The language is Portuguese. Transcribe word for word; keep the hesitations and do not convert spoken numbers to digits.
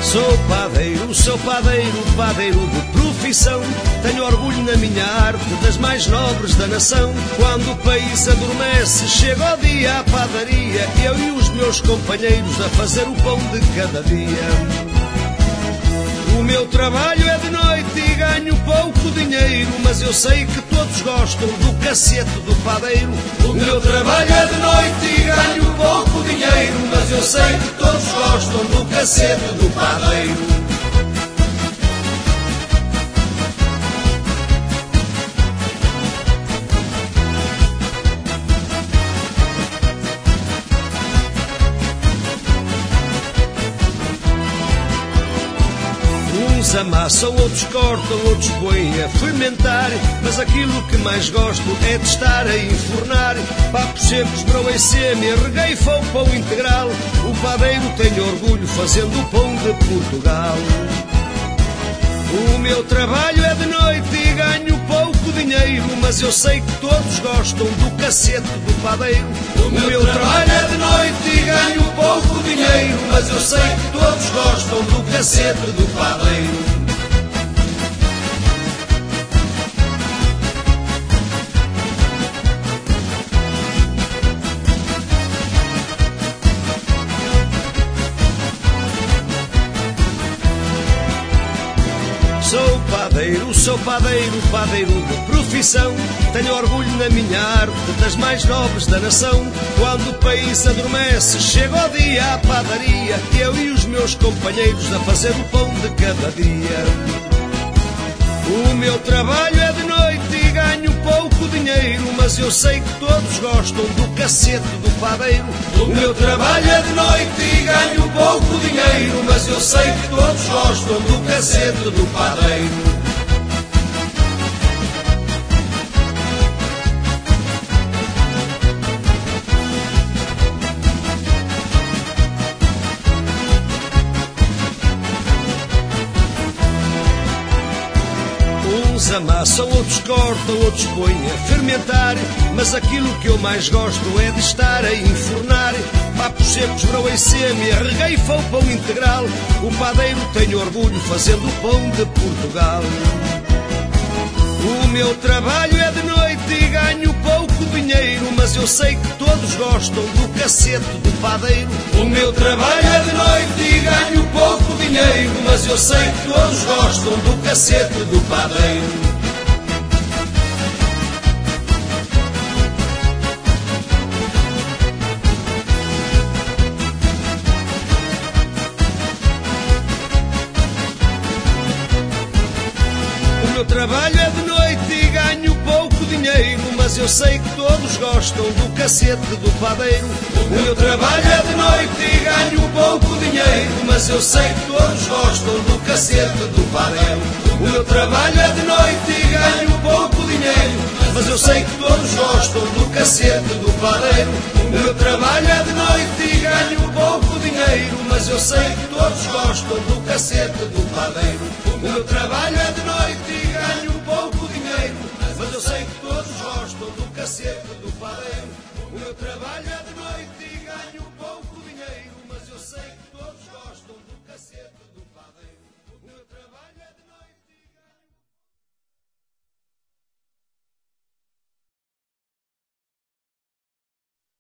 Sou padeiro, sou padeiro, padeiro de profissão. Tenho orgulho na minha arte, das mais nobres da nação. Quando o país adormece, chega o dia à padaria, eu e os meus companheiros a fazer o pão de cada dia. O meu trabalho é de noite e ganho pouco dinheiro, mas eu sei que todos gostam do cacete do padeiro. O meu trabalho é de noite e ganho pouco dinheiro, mas eu sei que todos gostam do cacete do padeiro. Uns amassam, outros cortam, outros põem a fermentar, mas aquilo que mais gosto é de estar a enfornar. Papos secos, broa e sêmia, regueifa o pão integral. O padeiro tem orgulho fazendo o pão de Portugal. O meu trabalho é de noite e ganho pouco dinheiro, mas eu sei que todos gostam do cacete do padeiro. O meu trabalho é de noite e ganho pouco dinheiro, mas eu sei que todos gostam do cacete do padeiro. Sou padeiro, sou padeiro, padeiro de profissão. Tenho orgulho na minha arte, das mais nobres da nação. Quando o país adormece, chega o dia à padaria, eu e os meus companheiros a fazer o pão de cada dia. O meu trabalho é de noite e ganho pouco dinheiro, mas eu sei que todos gostam do cacete do padeiro. O meu trabalho é de noite e ganho pouco dinheiro, mas eu sei que todos gostam do cacete do padeiro. Uns amassam, outros cortam, outros põem a fermentar, mas aquilo que eu mais gosto é de estar a enfornar. Papos secos, broa e sêmia, regueifa o pão integral. O padeiro tem orgulho fazendo o pão de Portugal. O meu trabalho é de noite e ganho pouco dinheiro, mas eu sei que todos gostam do cacete do padeiro. O meu trabalho é de noite e ganho pouco dinheiro, mas eu sei que todos gostam do cacete do padeiro. O meu trabalho é de noite e ganho pouco dinheiro, mas eu sei que todos gostam do cacete do padeiro. O meu trabalho é de noite e ganho pouco dinheiro, mas eu sei que todos gostam do cacete do padeiro. O meu trabalho é de noite e ganho pouco dinheiro, mas eu sei que todos gostam do cacete do padeiro. O meu trabalho é de noite e ganho pouco dinheiro, mas eu sei que todos gostam do cacete do padeiro. O meu trabalho é de noite